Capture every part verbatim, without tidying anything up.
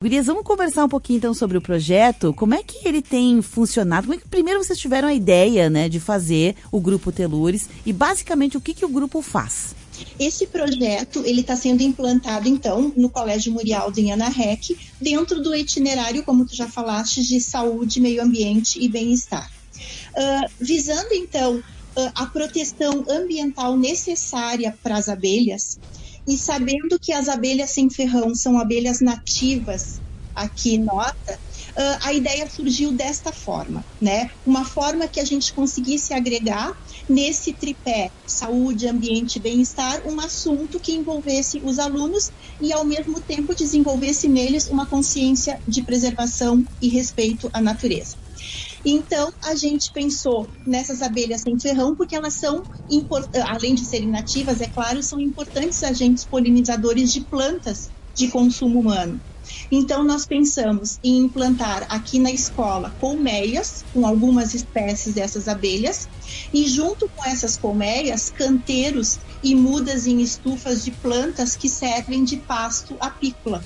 Gurias, vamos conversar um pouquinho então sobre o projeto. Como é que ele tem funcionado? Como é que primeiro vocês tiveram a ideia, né, de fazer o Grupo Telures e basicamente o que, que o grupo faz? Esse projeto ele está sendo implantado então no Colégio Murialdo em Anarrec, dentro do itinerário, como tu já falaste, de saúde, meio ambiente e bem-estar. Uh, visando então uh, a proteção ambiental necessária para as abelhas, e sabendo que as abelhas sem ferrão são abelhas nativas aqui nota, uh, a ideia surgiu desta forma, né? Uma forma que a gente conseguisse agregar nesse tripé saúde, ambiente e bem-estar um assunto que envolvesse os alunos e ao mesmo tempo desenvolvesse neles uma consciência de preservação e respeito à natureza. Então, a gente pensou nessas abelhas sem ferrão porque elas são, além de serem nativas, é claro, são importantes agentes polinizadores de plantas de consumo humano. Então, nós pensamos em implantar aqui na escola colmeias com algumas espécies dessas abelhas e, junto com essas colmeias, canteiros e mudas em estufas de plantas que servem de pasto apícola.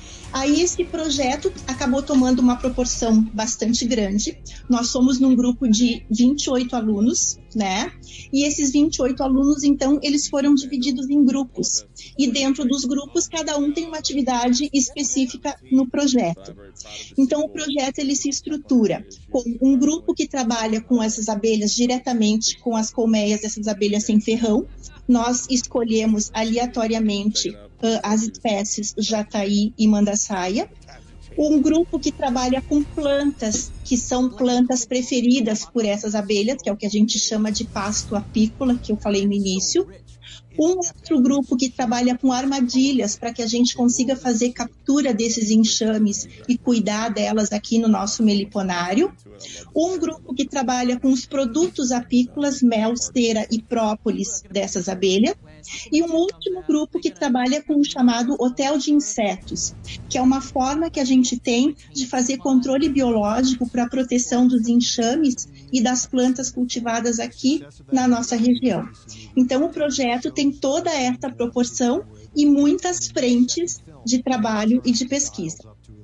Aí esse projeto acabou tomando uma proporção bastante grande. Nós somos num grupo de vinte e oito alunos, né? E esses vinte e oito alunos, então, eles foram divididos em grupos. E dentro dos grupos, cada um tem uma atividade específica no projeto. Então, o projeto, ele se estrutura com um grupo que trabalha com essas abelhas diretamente com as colmeias dessas abelhas sem ferrão. Nós escolhemos aleatoriamente uh, as espécies jataí e mandaçaia. Um grupo que trabalha com plantas, que são plantas preferidas por essas abelhas, que é o que a gente chama de pasto apícola, que eu falei no início. Um outro grupo que trabalha com armadilhas, para que a gente consiga fazer captura desses enxames e cuidar delas aqui no nosso meliponário. Um grupo que trabalha com os produtos apícolas, mel, cera e própolis dessas abelhas. E um último grupo que trabalha com o chamado hotel de insetos, que é uma forma que a gente tem de fazer controle biológico para a proteção dos enxames e das plantas cultivadas aqui na nossa região. Então, o projeto tem toda essa proporção e muitas frentes de trabalho e de pesquisa.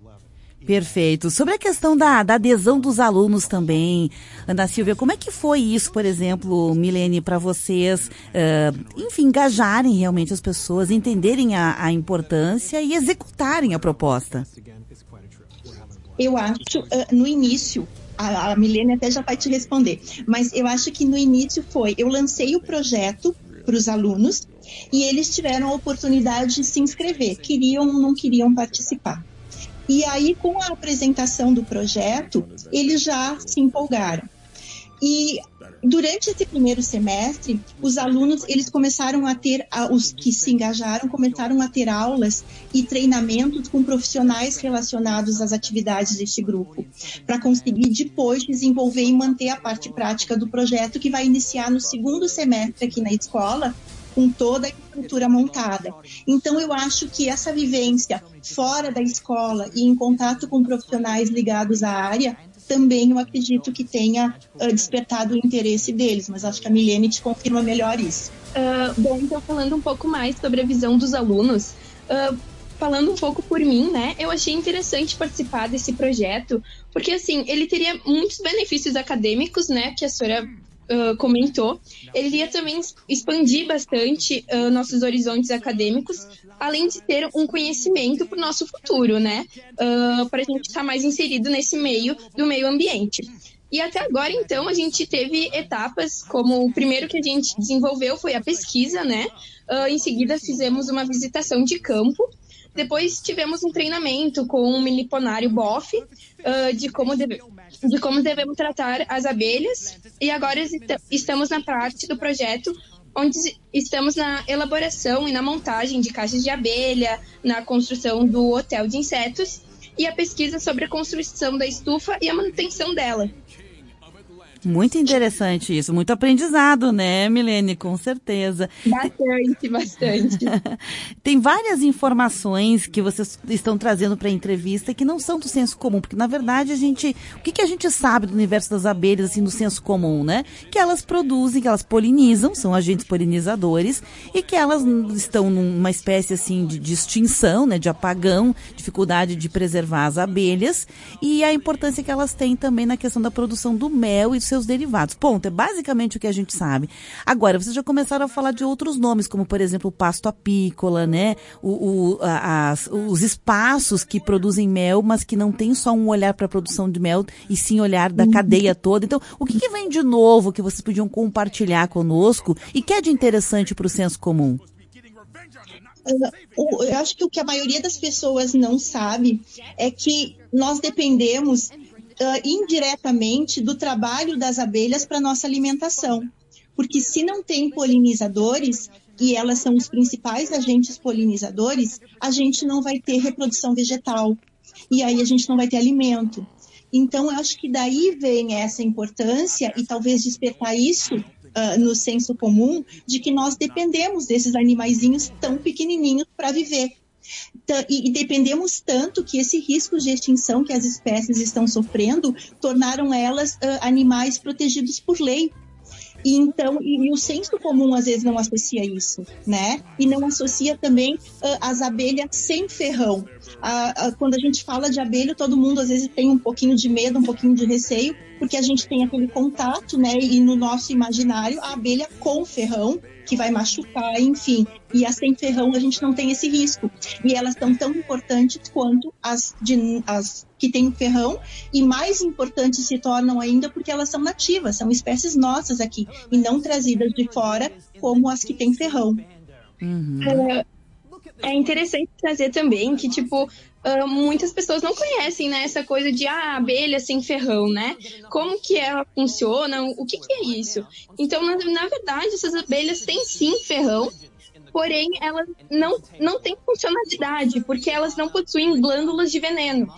Perfeito. Sobre a questão da, da adesão dos alunos também, Ana Silvia, como é que foi isso, por exemplo, Milene, para vocês, uh, enfim, engajarem realmente as pessoas, entenderem a, a importância e executarem a proposta? Eu acho, uh, no início, a, a Milene até já vai te responder, mas eu acho que no início foi, eu lancei o projeto para os alunos e eles tiveram a oportunidade de se inscrever, queriam ou não queriam participar. E aí, com a apresentação do projeto, eles já se empolgaram. E durante esse primeiro semestre, os alunos, eles começaram a ter, os que se engajaram, começaram a ter aulas e treinamentos com profissionais relacionados às atividades deste grupo, para conseguir depois desenvolver e manter a parte prática do projeto, que vai iniciar no segundo semestre aqui na escola, com toda a estrutura montada. Então, eu acho que essa vivência fora da escola e em contato com profissionais ligados à área, também eu acredito que tenha uh, despertado o interesse deles, mas acho que a Milene te confirma melhor isso. Uh, bom, então falando um pouco mais sobre a visão dos alunos, uh, falando um pouco por mim, né, eu achei interessante participar desse projeto, porque assim, ele teria muitos benefícios acadêmicos, né, que a senhora Uh, comentou, ele iria também expandir bastante uh, nossos horizontes acadêmicos, além de ter um conhecimento para o nosso futuro, né? Uh, para a gente estar mais inserido nesse meio do meio ambiente. E até agora, então, a gente teve etapas, como o primeiro que a gente desenvolveu foi a pesquisa, né? Uh, em seguida, fizemos uma visitação de campo. Depois tivemos um treinamento com o meliponário B O F, uh, de, como deve, de como devemos tratar as abelhas. E agora estamos na parte do projeto, onde estamos na elaboração e na montagem de caixas de abelha, na construção do hotel de insetos e a pesquisa sobre a construção da estufa e a manutenção dela. Muito interessante isso, muito aprendizado, né, Milene? Com certeza. Bastante, bastante. Tem várias informações que vocês estão trazendo para a entrevista que não são do senso comum, porque na verdade a gente, o que, que a gente sabe do universo das abelhas, assim, do senso comum, né? Que elas produzem, que elas polinizam, são agentes polinizadores, e que elas estão numa espécie, assim, de, de extinção, né, de apagão, dificuldade de preservar as abelhas, e a importância que elas têm também na questão da produção do mel e dos seus derivados. Ponto, é basicamente o que a gente sabe. Agora, vocês já começaram a falar de outros nomes, como por exemplo o pasto apícola, né? O, o, a, as, os espaços que produzem mel, mas que não tem só um olhar para a produção de mel, e sim olhar da cadeia toda. Então, o que, que vem de novo que vocês podiam compartilhar conosco e que é de interessante para o senso comum? Uh, eu acho que o que a maioria das pessoas não sabe é que nós dependemos Uh, indiretamente do trabalho das abelhas para nossa alimentação, porque se não tem polinizadores, e elas são os principais agentes polinizadores, a gente não vai ter reprodução vegetal, e aí a gente não vai ter alimento. Então, eu acho que daí vem essa importância, e talvez despertar isso uh, no senso comum, de que nós dependemos desses animaizinhos tão pequenininhos para viver. E, e dependemos tanto que esse risco de extinção que as espécies estão sofrendo tornaram elas uh, animais protegidos por lei. E, então, e, e o senso comum às vezes não associa isso, né? E não associa também uh, as abelhas sem ferrão. Uh, uh, quando a gente fala de abelha, todo mundo às vezes tem um pouquinho de medo, um pouquinho de receio, porque a gente tem aquele contato, né? E no nosso imaginário, a abelha com ferrão, que vai machucar, enfim. E as sem ferrão, a gente não tem esse risco. E elas são tão importantes quanto as, de, as que têm ferrão, e mais importantes se tornam ainda porque elas são nativas, são espécies nossas aqui, e não trazidas de fora como as que têm ferrão. Uhum. É, é interessante trazer também que, tipo, Uh, muitas pessoas não conhecem, né, essa coisa de ah, abelha sem ferrão, né? Como que ela funciona? O que, que é isso? Então, na, na verdade, essas abelhas têm sim ferrão, porém elas não, não têm funcionalidade, porque elas não possuem glândulas de veneno.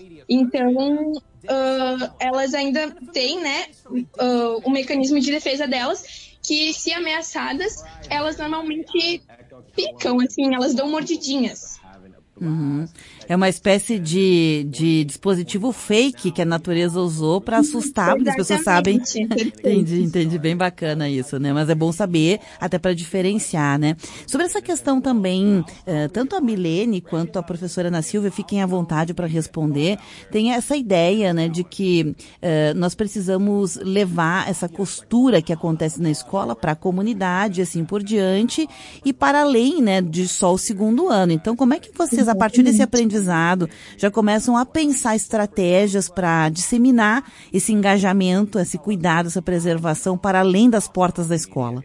Então, uh, elas ainda têm, né, uh, o mecanismo de defesa delas, que se ameaçadas, elas normalmente picam, assim, elas dão mordidinhas. Uhum. É uma espécie de, de dispositivo fake que a natureza usou para assustar, porque as pessoas sabem. Entendi, entendi, bem bacana isso, né? Mas é bom saber, até para diferenciar, né? Sobre essa questão também, eh, tanto a Milene quanto a professora Ana Silvia, fiquem à vontade para responder, tem essa ideia, né, de que eh, nós precisamos levar essa costura que acontece na escola para a comunidade, assim por diante, e para além, né, de só o segundo ano. Então, como é que vocês, a partir desse aprendizado, já começam a pensar estratégias para disseminar esse engajamento, esse cuidado, essa preservação para além das portas da escola?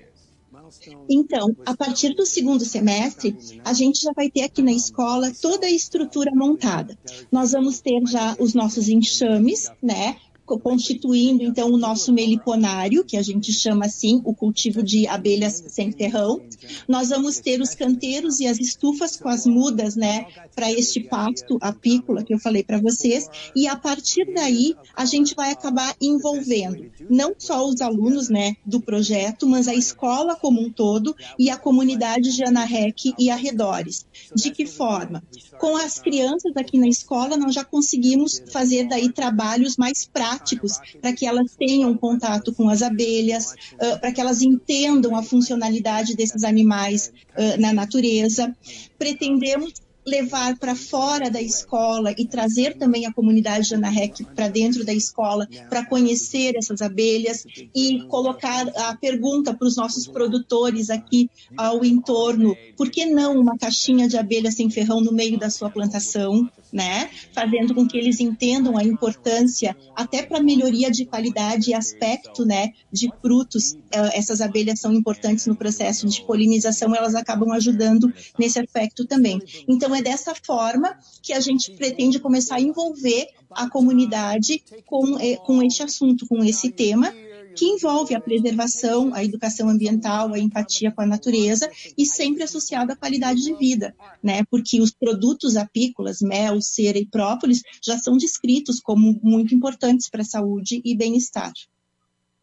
Então, a partir do segundo semestre, a gente já vai ter aqui na escola toda a estrutura montada. Nós vamos ter já os nossos enxames, né? Constituindo, então, o nosso meliponário, que a gente chama assim, o cultivo de abelhas sem ferrão. Nós vamos ter os canteiros e as estufas com as mudas, né, para este pasto apícola que eu falei para vocês. E a partir daí, a gente vai acabar envolvendo não só os alunos, né, do projeto, mas a escola como um todo e a comunidade de Ana Rec e arredores. De que forma? Com as crianças aqui na escola, nós já conseguimos fazer daí trabalhos mais práticos, para que elas tenham contato com as abelhas, uh, para que elas entendam a funcionalidade desses animais uh, na natureza. Pretendemos levar para fora da escola e trazer também a comunidade de Ana Rec para dentro da escola para conhecer essas abelhas e colocar a pergunta para os nossos produtores aqui ao entorno, por que não uma caixinha de abelha sem ferrão no meio da sua plantação, né? Fazendo com que eles entendam a importância até para melhoria de qualidade e aspecto, né, de frutos. Essas abelhas são importantes no processo de polinização, elas acabam ajudando nesse aspecto também. Então, é dessa forma que a gente pretende começar a envolver a comunidade com, com este assunto, com esse tema, que envolve a preservação, a educação ambiental, a empatia com a natureza e sempre associado à qualidade de vida, né? Porque os produtos apícolas, mel, cera e própolis, já são descritos como muito importantes para a saúde e bem-estar.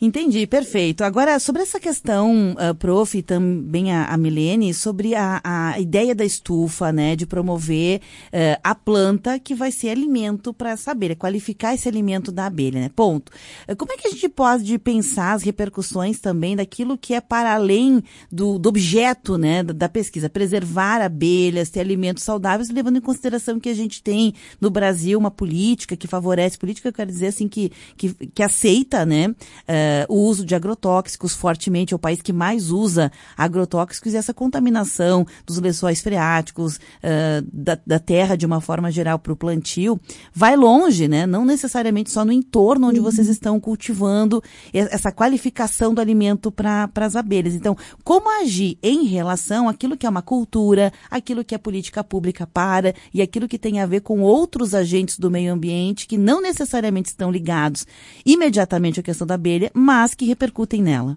Entendi, perfeito. Agora, sobre essa questão, uh, prof, e também a, a Milene, sobre a, a ideia da estufa, né, de promover uh, a planta que vai ser alimento para essa abelha, qualificar esse alimento da abelha, né, ponto. Uh, como é que a gente pode pensar as repercussões também daquilo que é para além do, do objeto, né, da, da pesquisa, preservar abelhas, ter alimentos saudáveis, levando em consideração que a gente tem no Brasil uma política que favorece, política eu quero dizer assim, que, que, que aceita, né, uh, o uso de agrotóxicos fortemente, é o país que mais usa agrotóxicos, e essa contaminação dos lençóis freáticos, uh, da, da terra de uma forma geral para o plantio, vai longe, né? Não necessariamente só no entorno onde uhum. vocês estão cultivando essa qualificação do alimento para as abelhas. Então, como agir em relação àquilo que é uma cultura, aquilo que é política pública para, e aquilo que tem a ver com outros agentes do meio ambiente que não necessariamente estão ligados imediatamente à questão da abelha, mas que repercutem nela?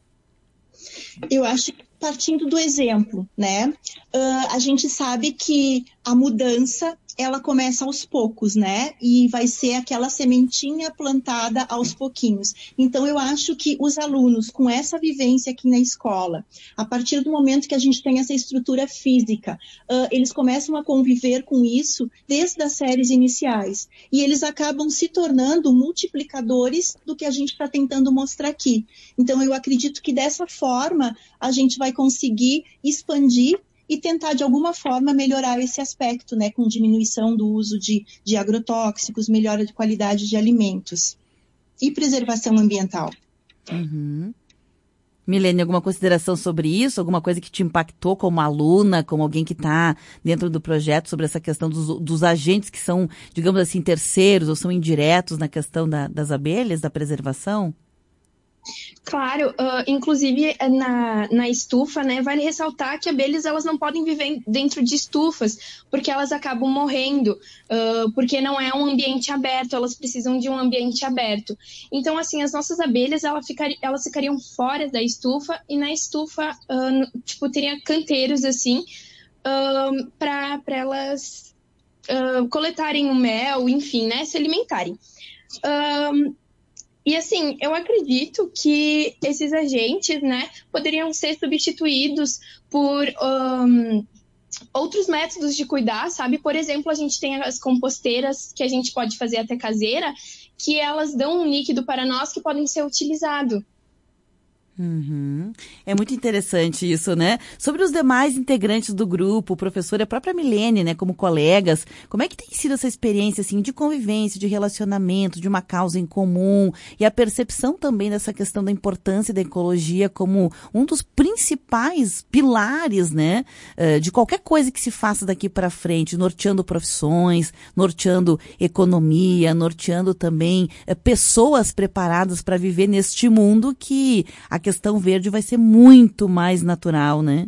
Eu acho que partindo do exemplo, né? Uh, a gente sabe que a mudança, ela começa aos poucos, né? E vai ser aquela sementinha plantada aos pouquinhos. Então, eu acho que os alunos, com essa vivência aqui na escola, a partir do momento que a gente tem essa estrutura física, uh, eles começam a conviver com isso desde as séries iniciais. E eles acabam se tornando multiplicadores do que a gente está tentando mostrar aqui. Então, eu acredito que dessa forma, a gente vai conseguir expandir e tentar, de alguma forma, melhorar esse aspecto, né, com diminuição do uso de, de agrotóxicos, melhora de qualidade de alimentos e preservação ambiental. Uhum. Milene, alguma consideração sobre isso? Alguma coisa que te impactou como aluna, como alguém que está dentro do projeto, sobre essa questão dos, dos agentes que são, digamos assim, terceiros ou são indiretos na questão da, das abelhas, da preservação? Claro, uh, inclusive na, na estufa, né, vale ressaltar que abelhas elas não podem viver dentro de estufas, porque elas acabam morrendo, uh, porque não é um ambiente aberto, elas precisam de um ambiente aberto. Então, assim, as nossas abelhas, elas, ficar, elas ficariam fora da estufa, e na estufa, uh, tipo, teria canteiros, assim, uh, para elas uh, coletarem o mel, enfim, né, se alimentarem. Uh, E assim, eu acredito que esses agentes, né, poderiam ser substituídos por um, outros métodos de cuidar, sabe? Por exemplo, a gente tem as composteiras que a gente pode fazer até caseira, que elas dão um líquido para nós que podem ser utilizados. Uhum. É muito interessante isso, né? Sobre os demais integrantes do grupo, o professor e a própria Milene, né, como colegas, como é que tem sido essa experiência, assim, de convivência, de relacionamento, de uma causa em comum, e a percepção também dessa questão da importância da ecologia como um dos principais pilares, né, de qualquer coisa que se faça daqui para frente, norteando profissões, norteando economia, norteando também pessoas preparadas para viver neste mundo que a questão verde vai ser muito mais natural, né?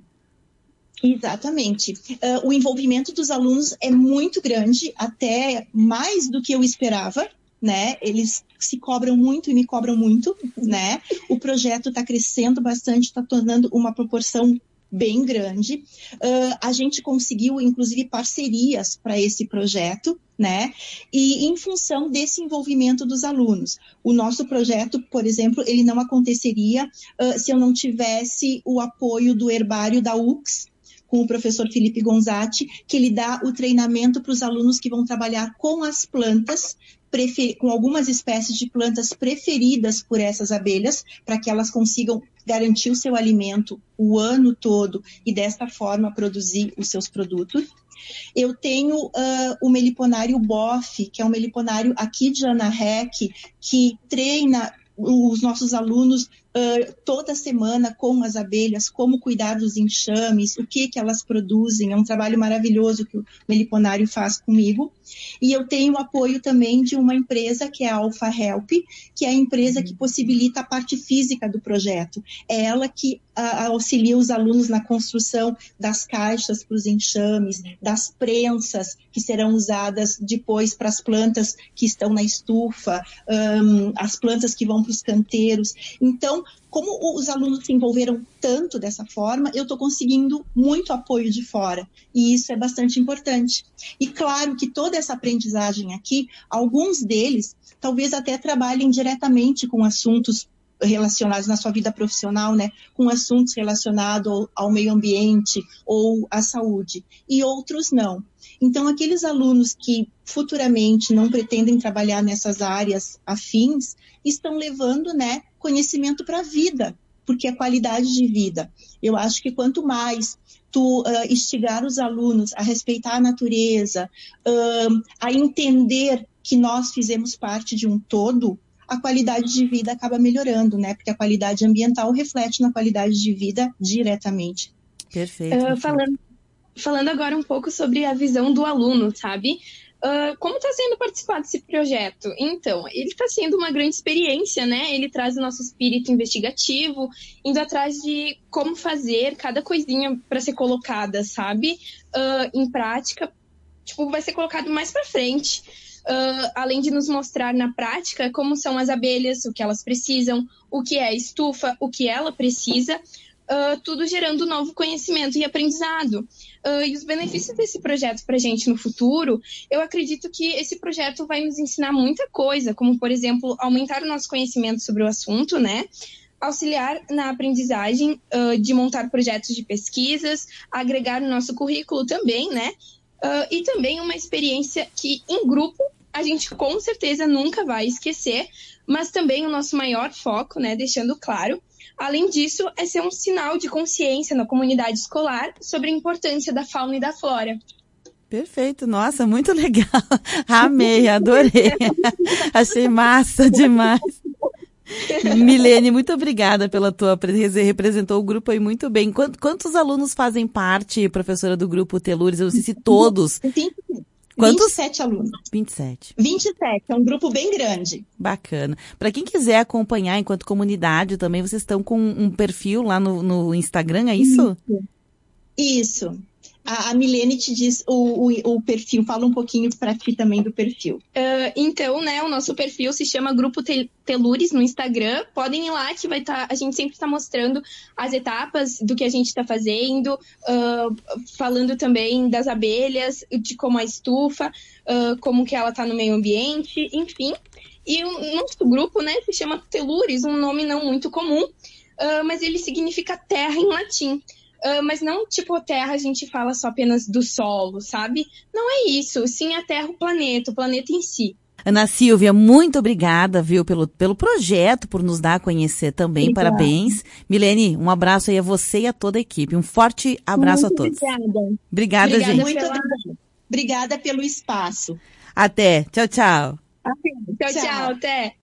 Exatamente. Uh, o envolvimento dos alunos é muito grande, até mais do que eu esperava, né? Eles se cobram muito e me cobram muito, né? O projeto está crescendo bastante, está tornando uma proporção bem grande. Uh, a gente conseguiu, inclusive, parcerias para esse projeto, né? E em função desse envolvimento dos alunos. O nosso projeto, por exemplo, ele não aconteceria uh, se eu não tivesse o apoio do herbário da U F S, com o professor Felipe Gonzatti, que ele dá o treinamento para os alunos que vão trabalhar com as plantas, prefer... com algumas espécies de plantas preferidas por essas abelhas, para que elas consigam garantir o seu alimento o ano todo e desta forma produzir os seus produtos. Eu tenho uh, o meliponário B O F, que é um meliponário aqui de Ana Rech, que treina os nossos alunos uh, toda semana com as abelhas, como cuidar dos enxames, o que que elas produzem. É um trabalho maravilhoso que o meliponário faz comigo. E eu tenho o apoio também de uma empresa que é a Alpha Help, que é a empresa que possibilita a parte física do projeto. É ela que uh, auxilia os alunos na construção das caixas para os enxames, das prensas que serão usadas depois para as plantas que estão na estufa, um, as plantas que vão para os canteiros. Então, como os alunos se envolveram tanto dessa forma, eu estou conseguindo muito apoio de fora, e isso é bastante importante. E claro que toda essa aprendizagem aqui, alguns deles talvez até trabalhem diretamente com assuntos relacionados na sua vida profissional, né, com assuntos relacionados ao, ao meio ambiente ou à saúde, e outros não. Então, aqueles alunos que futuramente não pretendem trabalhar nessas áreas afins, estão levando, né, conhecimento para a vida, porque é qualidade de vida. Eu acho que quanto mais tu uh, instigar os alunos a respeitar a natureza, uh, a entender que nós fizemos parte de um todo, a qualidade de vida acaba melhorando, né? Porque a qualidade ambiental reflete na qualidade de vida diretamente. Perfeito. Uh, falando, falando agora um pouco sobre a visão do aluno, sabe? Uh, como está sendo participar desse projeto? Então, ele está sendo uma grande experiência, né? Ele traz o nosso espírito investigativo, indo atrás de como fazer cada coisinha para ser colocada, sabe? Uh, em prática, tipo, vai ser colocado mais para frente. Uh, além de nos mostrar na prática como são as abelhas, o que elas precisam, o que é a estufa, o que ela precisa, uh, tudo gerando novo conhecimento e aprendizado. Uh, e os benefícios desse projeto para a gente no futuro, eu acredito que esse projeto vai nos ensinar muita coisa, como, por exemplo, aumentar o nosso conhecimento sobre o assunto, né? Auxiliar na aprendizagem uh, de montar projetos de pesquisas, agregar no nosso currículo também, né? Uh, e também uma experiência que, em grupo, a gente com certeza nunca vai esquecer, mas também o nosso maior foco, né, deixando claro, além disso, é ser um sinal de consciência na comunidade escolar sobre a importância da fauna e da flora. Perfeito, nossa, muito legal. Amei, adorei. Achei massa demais. Milene, muito obrigada pela tua presença, representou o grupo aí muito bem. Quantos, quantos alunos fazem parte, professora, do grupo Telures? Eu não sei se todos. Quantos? vinte e sete alunos. vinte e sete. vinte e sete, é um grupo bem grande. Bacana. Para quem quiser acompanhar enquanto comunidade também, vocês estão com um perfil lá no, no Instagram, é isso? Isso. Isso. A, a Milene te diz o, o, o perfil, fala um pouquinho para ti também do perfil. Uh, então, né, o nosso perfil se chama Grupo Telures no Instagram. Podem ir lá que vai estar, tá, a gente sempre está mostrando as etapas do que a gente está fazendo, uh, falando também das abelhas, de como a estufa, uh, como que ela está no meio ambiente, enfim. E o nosso grupo, né, se chama Telures, um nome não muito comum, uh, mas ele significa terra em latim. Uh, mas não, tipo, a Terra a gente fala só apenas do solo, sabe? Não é isso, sim a Terra, o planeta, o planeta em si. Ana Silvia, muito obrigada, viu, pelo, pelo projeto, por nos dar a conhecer também, obrigada. Parabéns. Milene, um abraço aí a você e a toda a equipe, um forte abraço muito a todos. Obrigada. Obrigada, obrigada gente. Muito obrigada. Obrigada pelo espaço. Até, tchau, tchau. Tchau, tchau, tchau, até.